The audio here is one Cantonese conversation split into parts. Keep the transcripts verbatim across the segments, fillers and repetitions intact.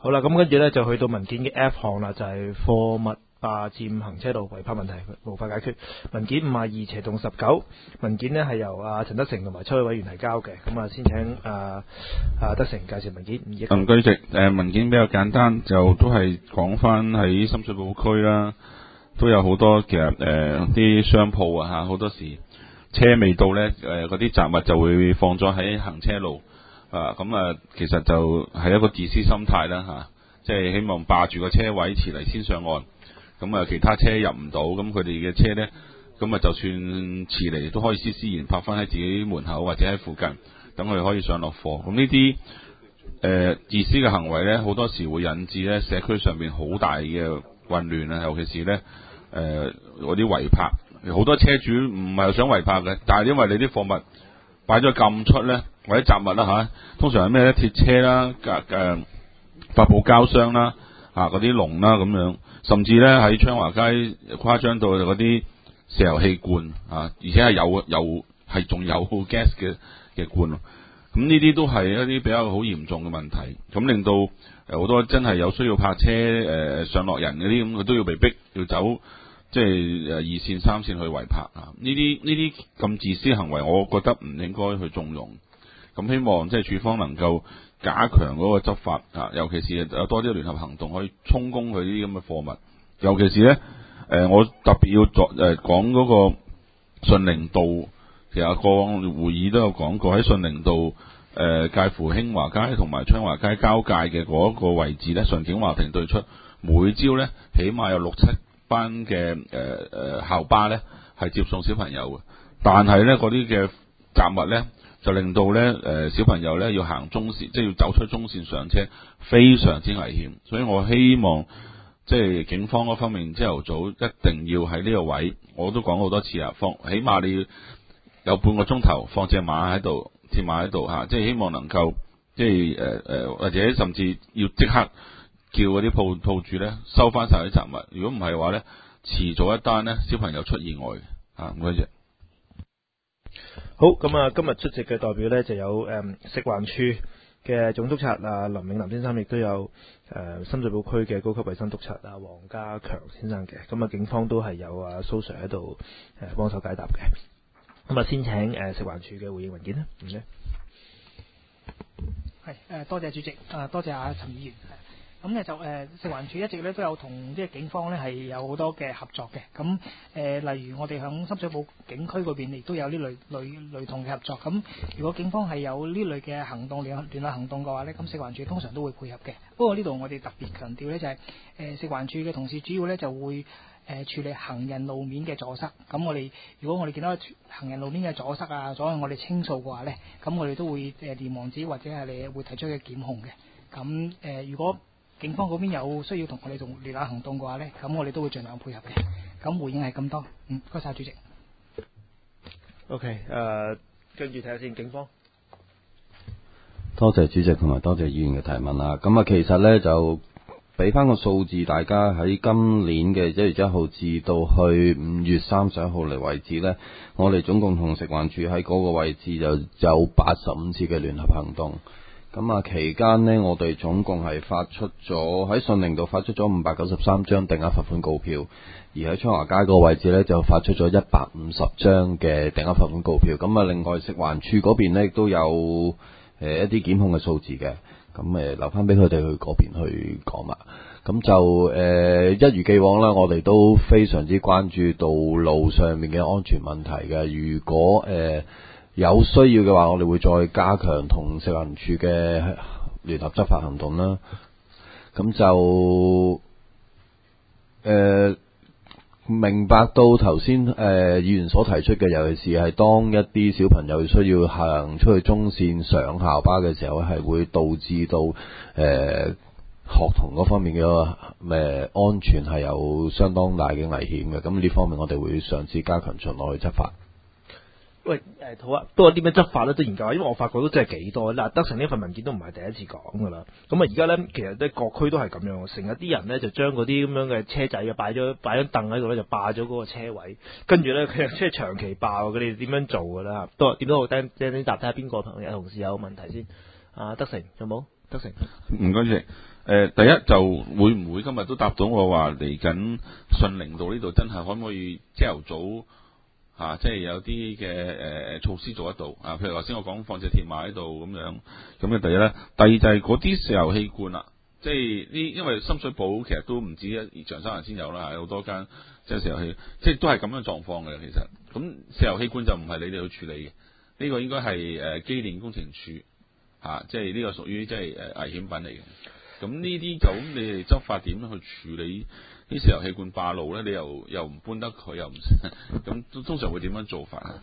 好啦，咁跟住咧就去到文件嘅 F 項啦，就係、是、貨物霸佔行車路違泊問題無法解決。文件五十二斜棟十九，文件呢係由阿陳德成同埋抽委員提交嘅。咁啊，先請阿阿德成介紹文件。唔該席，誒文件比較簡單，就都係講翻喺深水埗區啦，都有好多其實誒啲商鋪啊嚇，好多時車未到呢，誒嗰啲雜物就會放咗喺行車路啊，咁啊其實就係一個自私心態啦嚇，即係希望霸住個車位遲嚟先上岸。咁啊，其他車入唔到，咁佢哋嘅車呢，咁啊就算遲嚟都可以斯斯然泊翻喺自己門口或者喺附近，等佢哋可以上落貨。咁呢啲誒自私嘅行為呢，好多時會引致呢社區上面好大嘅混亂啊，尤其是呢誒嗰啲違泊，好多車主唔係想違泊嘅，但係因為你啲貨物擺咗咁出呢，或者雜物啦嚇，通常係咩呢？鐵車啦、誒、呃、發泡膠箱啦、啊嗰啲籠啦咁樣。甚至咧喺昌華街誇張到嗰啲石油氣罐啊，而且係有有係仲有 gas 嘅嘅罐，咁呢啲都係一啲比較好嚴重嘅問題，咁令到誒好多真係有需要泊車誒、呃、上落人嗰啲咁，佢都要被逼要走，即係誒二線三線去違泊啊！呢啲呢啲咁自私行為，我覺得唔應該去縱容。咁希望即係署方能夠加強嗰個執法啊，尤其是有多啲聯合行動，可以充公佢啲咁嘅貨物。尤其是咧，誒、呃，我特別要作誒講嗰個順寧道，其實過往會議都有講過，喺順寧道誒、呃、介乎興華街同埋昌華街交界嘅嗰個位置咧，順景華庭對出，每朝咧起碼有六七班嘅誒誒校巴咧係接送小朋友嘅，但係咧嗰啲嘅雜物咧，就令到咧誒、呃、小朋友咧要行中線，即係要走出中線上車，非常之危險。所以我希望即係警方嗰方面朝頭早一定要喺呢個位，我都講好多次啊，放起碼你要有半個鐘頭放隻馬喺度，鐵馬喺度嚇，即係希望能夠即係誒誒，或者甚至要即刻叫嗰啲鋪鋪主咧收翻晒啲雜物。如果唔係嘅話咧，遲早一單咧小朋友出意外嚇。唔該謝。 好，咁啊，今日出席嘅代表呢就有誒、嗯、食環署嘅總督察啊林永南先生，亦都有誒、呃、深水埗區嘅高級衛生督察啊黃家強先生嘅。咁啊，警方都係有啊蘇 Sir 喺度誒幫手解答嘅。咁啊，先請誒、呃、食環署嘅回應文件啦。唔該。 係誒，多謝主席，啊多謝阿陳議員。咁咧就誒、呃、食環署一直咧都有同即係警方咧係有好多嘅合作嘅。咁誒、呃、例如我哋響深水埗警區嗰邊亦都有呢類類類同嘅合作。咁如果警方係有呢類嘅行動聯聯合行動嘅話咧，咁食環署通常都會配合嘅。不過呢度我哋特別強調咧就係、是、誒、呃、食環署嘅同事主要咧就會誒、呃、處理行人路面嘅阻塞。咁我哋如果我哋見到行人路面嘅阻塞啊，阻礙我哋清掃嘅話咧，咁我哋都會誒連網址或者係你會提出嘅檢控嘅。咁誒、呃、如果警方嗰邊有需要同我哋做聯合行動嘅話咧，咁我哋都會盡量配合嘅。咁回應係咁多，嗯，多謝主席。 OK，誒、呃，跟住睇下先，警方。 多謝主席同埋多謝議員嘅提問啦。咁啊，其實咧就俾翻個數字，大家喺今年嘅一月一號至到去五月三十一號嚟為止咧，我哋總共同食環署喺嗰個位置就有八十五次嘅聯合行動。咁啊，期間呢，我哋總共係發出咗喺順寧道發出咗五百九十三張定額罰款告票，而喺昌華街嗰個位置呢，就發出咗一百五十張嘅定額罰款告票。咁啊，另外食環署嗰邊呢，亦都有誒、呃、一啲檢控嘅數字嘅，咁誒留翻俾佢哋去嗰邊去講嘛。咁就誒、呃、一如既往啦，我哋都非常之關注道路上面嘅安全問題嘅。如果誒、呃有需要嘅話，我哋會再加強同食環署嘅聯合執法行動啦。咁就誒、呃、明白到頭先誒議員所提出嘅，尤其是係當一啲小朋友需要行出去中線上校巴嘅時候，係會導致到誒、呃、學童嗰方面嘅誒、呃、安全係有相當大嘅危險嘅。咁呢方面我哋會嘗試加強巡邏去執法。 喂，誒好啊，都有啲咩執法咧都研究下，因為我發覺都真係幾多嗱。德成呢份文件都唔係第一次講噶啦，咁啊而家咧其實咧各區都係咁樣，成日啲人咧就將嗰啲咁樣嘅車仔啊擺咗擺張凳喺度咧就霸咗嗰個車位，跟住咧佢即係長期霸，佢哋點樣做噶啦？都點都好，聽聽答睇下邊個朋友同事有問題先。啊，德成有冇？德成， 唔該謝。 誒第一就會唔會今日都答到我話嚟緊順寧道呢度真係可唔可以朝頭早？啊，即係有啲嘅誒措施做得到啊，譬如頭先我講放隻鐵馬喺度咁樣，咁嘅第一咧，第二就係嗰啲石油氣罐啦，即係呢，因為深水埗其實都唔止一長沙灣先有啦，有好多間即係石油氣，即係都係咁樣狀況嘅其實，咁石油氣罐就唔係你哋去處理嘅，呢、這個應該係誒機電工程署嚇、啊，即係呢個屬於即係誒危險品嚟嘅，咁呢啲咁你哋執法點樣去處理？啲石油氣罐霸路咧，你又又唔搬得佢，又唔咁，通常會點樣做法啊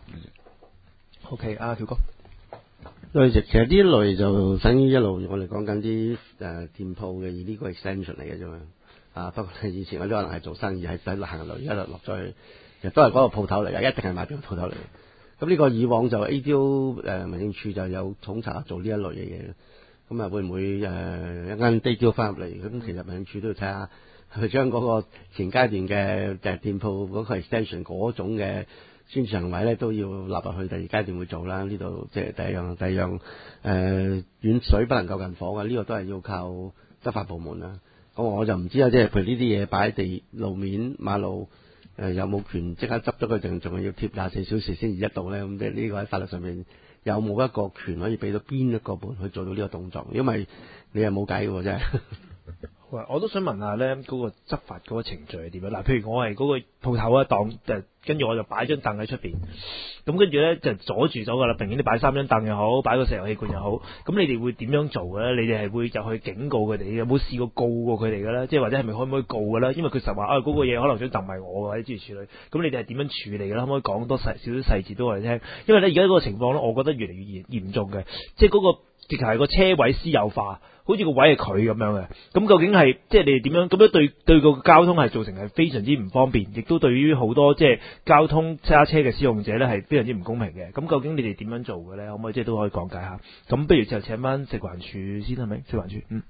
？OK，阿條哥， 類其實呢一類就等於一路我哋講緊啲誒店鋪嘅呢個 extension 嚟嘅啫嘛。啊，不過以前我都可能係做生意，係喺行人路，而家就落咗去，其實都係嗰個鋪頭嚟嘅，一定係賣俾鋪頭嚟嘅。咁呢個以往就 A D O 誒民政處就有統查做呢一類嘅嘢嘅。咁啊會唔會誒、呃、一間 A D O 翻入嚟？咁其實民政處都要睇下。佢將嗰個前階段嘅誒店鋪嗰個 extension 嗰種嘅宣傳行為咧，都要納入去第二階段會做啦。呢度即係第一樣，第二樣誒、呃、遠水不能夠近火嘅，呢、這個都係要靠執法部門啦。咁我就唔知啦，即係譬如呢啲嘢擺喺地路面馬路誒、呃，有冇權即刻執咗佢，定仲係要貼廿四小時先至一度咧？咁即係呢個喺法律上面有冇一個權可以俾到邊一個部門去做到呢個動作？因為你係冇計嘅喎，真係。 我都想問下咧，嗰、那個執法嗰個程序係點樣？嗱，譬如我係嗰個鋪頭啊，檔誒，跟住我就擺張凳喺出邊，咁跟住咧就阻住咗㗎啦。明顯你擺三張凳又好，擺個石油氣罐又好，咁你哋會點樣做嘅咧？你哋係會入去警告佢哋，有冇試過告過佢哋嘅咧？即係或者係咪可唔可以告嘅咧？因為佢實話啊，嗰、那個嘢可能張凳唔係我或者諸如此類，咁你哋係點樣處理嘅咧？可唔可以講多細少少細節都我哋聽？因為咧而家嗰個情況咧，我覺得越嚟越嚴嚴重嘅，即係嗰個直頭係個車位私有化。好似個位係佢咁樣嘅，咁究竟係即係你哋點樣咁樣對對個交通係造成係非常之唔方便，亦都對於好多即係交通揸車嘅使用者咧係非常之唔公平嘅。咁究竟你哋點樣做嘅咧？可唔可以即係都可以講解下？咁不如就請翻食環署先係咪？食環署嗯，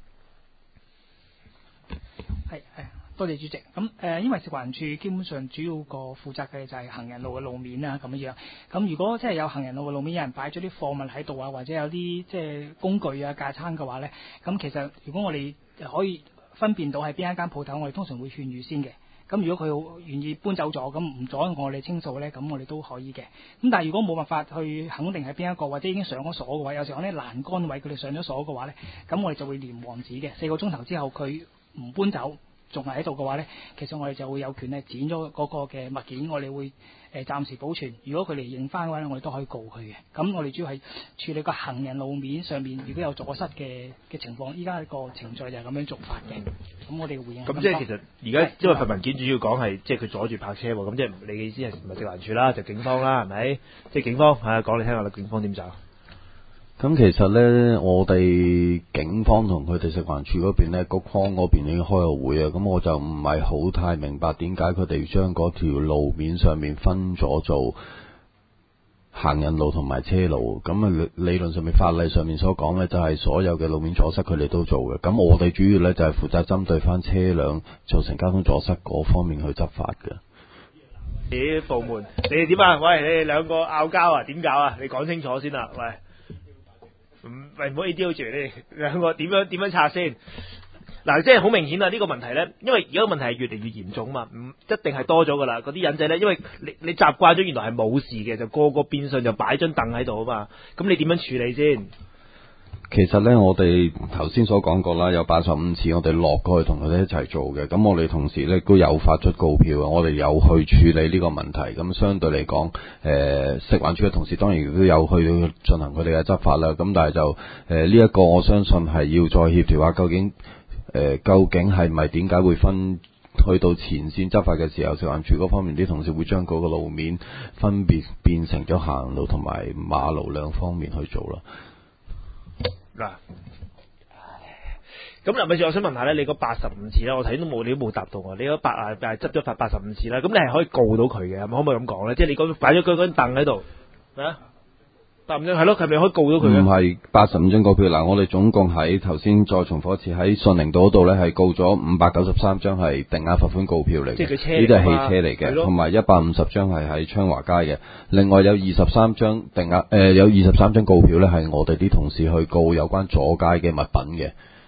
係係。多謝主席。咁誒、呃，因為食環署基本上主要個負責嘅就係行人路嘅路面啊，咁樣樣。咁如果即係有行人路嘅路面有人擺咗啲貨物喺度啊，或者有啲即係工具啊架撐嘅話咧，咁其實如果我哋可以分辨到係邊一間鋪頭，我哋通常會勸喻先嘅。咁如果佢願意搬走咗，咁唔阻我哋清掃咧，咁我哋都可以嘅。咁但係如果冇辦法去肯定係邊一個，或者已經上咗鎖嘅話，有時候呢欄杆位佢哋上咗鎖嘅話咧，咁我哋就會連黃紙嘅，四個鐘頭之後佢唔搬走。仲係喺度嘅話咧，其實我哋就會有權咧剪咗嗰個嘅物件，我哋會誒暫時保存。如果佢嚟認翻嘅話咧，我哋都可以告佢嘅。咁我哋主要係處理個行人路面上面，如果有阻塞嘅嘅情況，依家個程序就係咁樣做法嘅。咁我哋回應。 咁即係其實而家因為份文件主要講係即係佢阻住泊車喎，咁即係你嘅意思係唔係食環署啦，就警方啦，係咪？即係警方係講你聽下啦，警方點走？ 咁其實咧，我哋警方同佢哋食環署嗰邊咧，個框嗰邊已經開咗會啊。咁我就唔係好太明白點解佢哋將嗰條路面上面分咗做行人路同埋車路。咁啊理論上面法例上面所講咧，就係所有嘅路面阻塞佢哋都做嘅。咁我哋主要咧就係負責針對翻車輛造成交通阻塞嗰方面去執法嘅。 啲部門，你哋點啊？喂，你哋兩個拗交啊？點搞啊？你講清楚先啦，喂。唔係唔好 A D O 住，你哋兩個點樣點樣拆先？嗱，即係好明顯啊！呢、這個問題咧，因為而家個問題係越嚟越嚴重嘛，唔一定係多咗噶啦。嗰啲忍者咧，因為你你習慣咗原來係冇事嘅，就個個變相就擺張凳喺度啊嘛。咁你點樣處理先？ 其實咧，我哋頭先所講過啦，有八十五次我哋落過去同佢哋一齊做嘅。咁我哋同時咧都有發出告票啊，我哋有去處理呢個問題。咁相對嚟講，誒、呃、食環署嘅同事當然亦都有去進行佢哋嘅執法啦。咁但係就誒呢一個，我相信係要再協調下，究竟誒、呃、究竟係咪點解會分去到前線執法嘅時候，食環署嗰方面啲同事會將嗰個路面分別變成咗行路同埋馬路兩方面去做啦。 嗱，咁林秘書，我想問下咧，你嗰八十五次咧，我睇都冇，你都冇答到我。你嗰八啊，誒執咗罰八十五次啦，咁你係可以告到佢嘅，可唔可以咁講咧？即係你嗰擺咗嗰張凳喺度，咩啊？八五張係咯，係咪可以告到佢？ 唔係八十五張告票嗱，我哋總共喺頭先再重複一次喺順寧道嗰度咧，係告咗五百九十三張係定額罰款告票嚟嘅， 即係佢車呢啲係汽車嚟嘅，同埋一百五十張係喺昌華街嘅。另外有二十三張定額，誒、呃、有二十三張告票咧，係我哋啲同事去告有關阻街嘅物品嘅。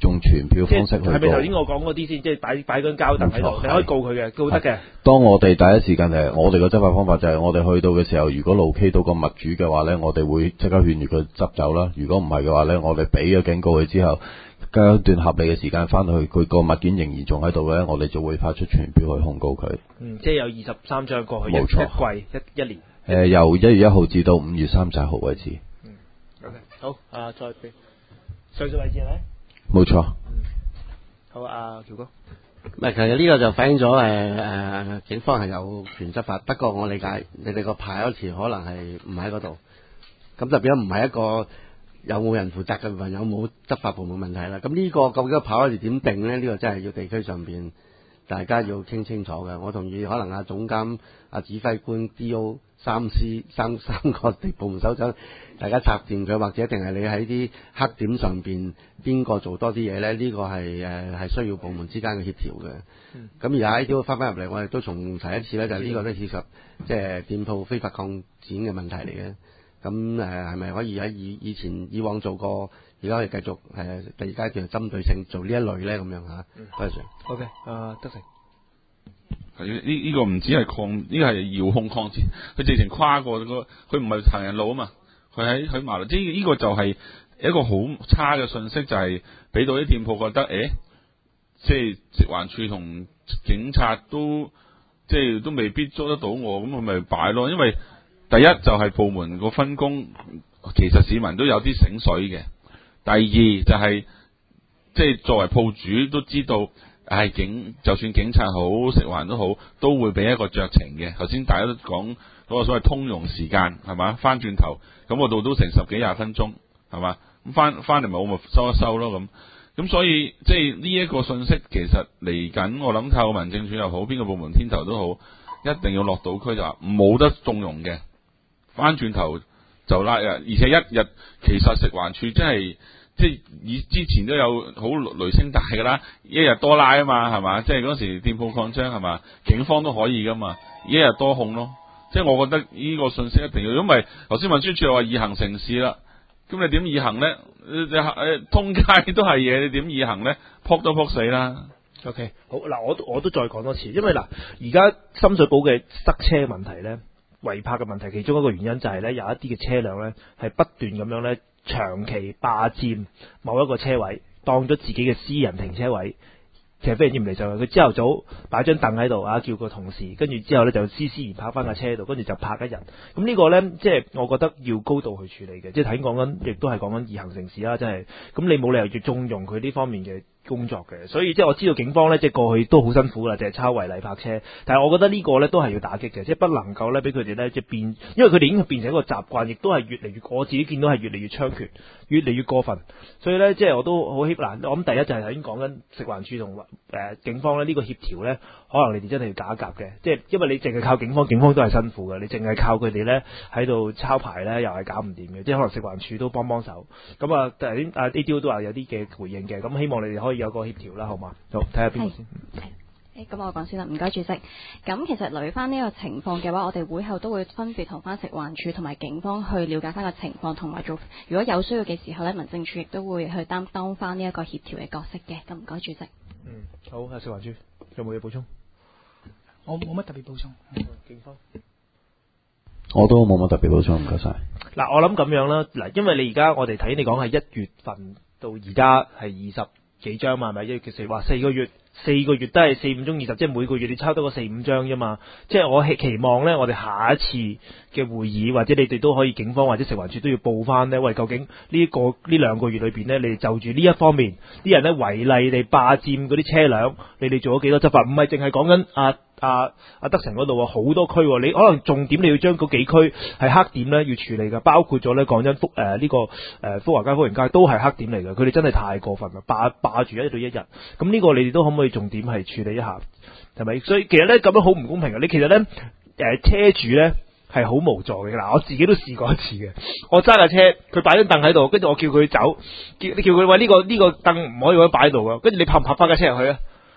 用傳票方式去告。 係咪頭先我講嗰啲先？即係擺擺張膠凳喺度，你可以告佢嘅，告得嘅。 當我哋第一時間誒，我哋嘅執法方法就係我哋去到嘅時候，如果路 K 到個物主嘅話咧，我哋會即刻勸住佢執走啦。如果唔係嘅話咧，我哋俾咗警告佢之後，隔一段合理嘅時間翻到去，佢個物件仍然仲喺度嘅咧，我哋就會發出傳票去控告佢。 嗯，即係有二十三張過去一冇錯一季一一年。 誒、呃，由一月一號至到五月三十號為止。 嗯 ，OK，好，啊，再俾上述位置係咪？ 冇錯。 嗯，好，啊，喬哥。 唔係，其實呢個就反映咗誒誒警方係有權執法，不過我理解你哋個牌嗰條可能係唔喺嗰度，咁就變咗唔係一個有冇人負責嘅部分，有冇執法部門問題啦。咁呢個究竟個牌嗰條點定咧？呢、呢個真係要地區上邊大家要傾清楚嘅。我同意，可能阿總監、阿指揮官、D O、三 C 三三個地部門首長，大家插掂佢，或者定係你喺啲黑點上邊邊個做多啲嘢咧？呢、呢個係誒係需要部門之間嘅協調嘅。咁、嗯、而家 I D O 翻翻入嚟，我哋都重提一次咧，就係、是、呢個都涉及即係店鋪非法擴展嘅問題嚟嘅。咁誒係咪可以喺以以前以往做過，而家可以繼續誒、呃、第二階段針對性做呢一類咧咁樣嚇？多謝。 O K，啊，德成。 係呢呢個唔止係抗，呢個係遙控抗戰，佢直情跨過個，佢唔係行人路啊嘛，佢喺喺馬路，即係呢個就係一個好差嘅信息，就係、是、俾到啲店鋪覺得，誒，即係食環署同警察都即係都未必捉得到我，咁我咪擺咯。因為第一就係部門個分工，其實市民都有啲醒水嘅。第二就係、是、即係作為鋪主都知道。係警，就算警察好，食環都好，都會俾一個酌情嘅。頭先大家都講嗰個所謂通用時間，係嘛？翻轉頭咁我度都成十幾廿分鐘，係嘛？咁翻翻嚟咪我咪收一收咯咁。咁所以即係呢一個信息，其實嚟緊我諗靠民政處又好，邊個部門牽頭都好，一定要落到區就話冇得縱容嘅。翻轉頭就拉啊！而且一日其實食環署真係。即係以之前都有好雷聲大㗎啦，一日多拉啊嘛，係嘛？即係嗰時店鋪擴張係嘛，警方都可以㗎嘛，一日多控咯。即係我覺得呢個信息一定要，因為頭先運輸署又話易行城市啦，咁你點易行咧？誒通街都係嘢，你點易行咧？撲都撲死啦。 OK， 好嗱，我我都再講多次，因為嗱，而家深水埗嘅塞車問題咧，違泊嘅問題，其中一個原因就係咧，有一啲嘅車輛咧係不斷咁樣咧。長期霸佔某一個車位，當咗自己嘅私人停車位，其實非常之唔理想。佢朝頭早擺張凳喺度啊，叫個同事，跟住之後咧就斯斯然泊翻架車度，跟住就泊一日。咁呢個咧，即係我覺得要高度去處理嘅。即係睇講緊，亦都係講緊易行城市啦，真係。咁你冇理由要縱容佢呢方面嘅工作嘅，所以即係我知道警方咧，即係過去都好辛苦啦，就係抄違例泊車。但係我覺得呢個咧都係要打擊嘅，即係不能夠咧俾佢哋咧即係變，因為佢哋已經變成一個習慣，亦都係越嚟越，我自己見到係越嚟越猖獗，越嚟越過分。所以咧，即係我都好希嗱，我諗第一就係頭先講緊食環署同誒警方咧呢個協調咧，可能你哋真係要打夾嘅，即係因為你淨係靠警方，警方都係辛苦嘅，你淨係靠佢哋咧喺度抄牌咧，又係搞唔掂嘅，即係可能食環署都幫幫手。咁啊，頭先啊 A D O 都話有啲嘅回應嘅，咁希望你哋可以有個協調啦，好嘛？好，睇下邊個先。 誒，咁我講先啦，唔該主席。咁其實留意翻呢個情況嘅話，我哋會後都會分別同翻食環署同埋警方去了解翻個情況，同埋做如果有需要嘅時候咧，民政處亦都會去擔當翻呢一個協調嘅角色嘅。咁唔該主席。 嗯，好，啊食環署有冇嘢補充？ 我冇乜特別補充。 警方。 我都冇乜特別補充，唔該晒。 嗱，我諗咁樣啦，嗱，因為你而家我哋睇你講係一月份到而家係二十幾張嘛，係咪？一月嘅四，話四個月，四個月都係四五宗二十，即係每個月你抄多個四五張啫嘛。即係我期望咧，我哋下一次嘅會議或者你哋都可以警方或者食環署都要報翻咧，喂，究竟呢、這、一個呢兩個月裏邊咧，你哋就住呢一方面，啲人咧違例地霸佔嗰啲車輛，你哋做咗幾多執法？唔係淨係講緊啊。啊！阿德成嗰度好多區，你可能重點你要將嗰幾區係黑點咧，要處理嘅，包括咗咧講真福誒呢、呃這個誒、呃、福華街、福榮街都係黑點嚟嘅，佢哋真係太過分啦，霸霸住一到一日。咁呢個你哋都可唔可以重點係處理一下？係咪？所以其實咧咁樣好唔公平嘅。你其實咧誒、呃、車主咧係好無助嘅。嗱，我自己都試過一次嘅。我揸架車，佢擺張凳喺度，跟住我叫佢走，叫你叫佢話呢個呢、這個凳唔可以咁擺喺度嘅。跟住你泊唔泊翻架車入去啊？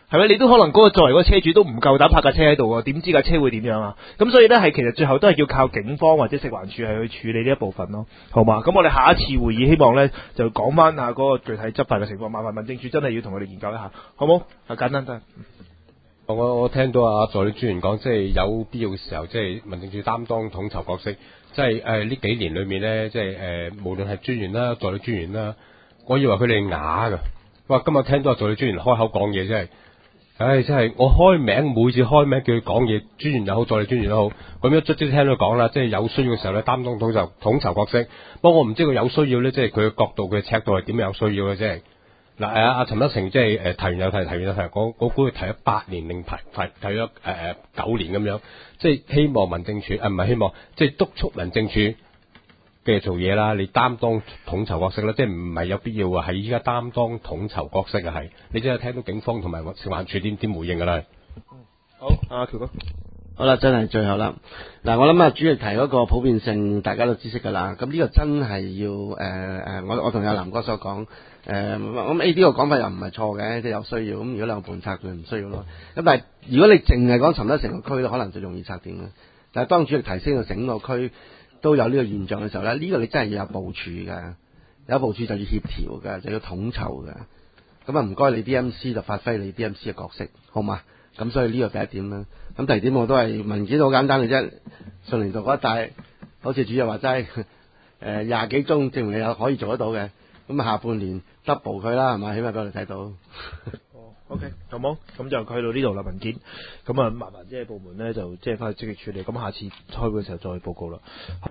係咪？你都可能嗰個作為嗰個車主都唔夠膽泊架車喺度喎，點知架車會點樣啊？咁所以咧係其實最後都係要靠警方或者食環署係去處理呢一部分咯，好嘛？咁我哋下一次會議希望咧就講翻下嗰個具體執法嘅情況，麻煩民政處真係要同我哋研究一下，好冇？啊，簡單得。 我我聽到啊助理專員講，即係有必要嘅時候，即係民政處擔當統籌角色，即係誒呢幾年裏面咧，即係誒、呃、無論係專員啦、助理專員啦，我以為佢哋啞㗎。哇！今日聽到啊助理專員開口講嘢，真係，唉，真係我開名每次開名叫佢講嘢，專員又好，助理專員都好，咁一卒之聽到講啦，即係有需要嘅時候咧，擔當統籌統籌角色。不過我唔知佢有需要咧，即係佢嘅角度、佢嘅尺度係點樣有需要嘅，即係。嗱誒阿陳德成即係誒提完又提，提完又提，我我估佢提咗八年定提提提咗誒誒九年咁樣，即係希望民政處誒唔係希望，即係督促民政處嘅做嘢啦，你擔當統籌角色啦，即係唔係有必要啊？係依家擔當統籌角色啊，係你真係聽到警方同埋食環署點點回應㗎啦。 嗯，好，阿喬哥。 好啦，真係最後啦。嗱，我諗啊，主席提嗰個普遍性，大家都知識㗎啦。咁呢個真係要誒誒、呃，我我同阿南哥所講，誒、呃，咁 A 呢個講法又唔係錯嘅，即係有需要。咁如果兩個半拆，佢唔需要咯。咁但係如果你淨係講尋得成個區咧，可能就容易拆點嘅。但係當主席提升到整個區都有呢個現象嘅時候咧，呢、這個你真係要有部署㗎，有部署就要協調㗎，就要統籌㗎。咁啊，唔該你 D M C 就發揮你 D M C 嘅角色，好嘛？咁所以呢個第一點啦。咁第二點我都係文件好簡單嘅啫，順連道嗰一帶，好似主席話齋，誒廿幾宗證明你有可以做得到嘅。咁下半年 double 佢啦，係咪？起碼俾我哋睇到。哦 ，OK，好冇？咁就去到呢度啦，文件。咁啊，麻煩即係部門咧就即係翻去積極處理。咁下次開會嘅時候再報告啦。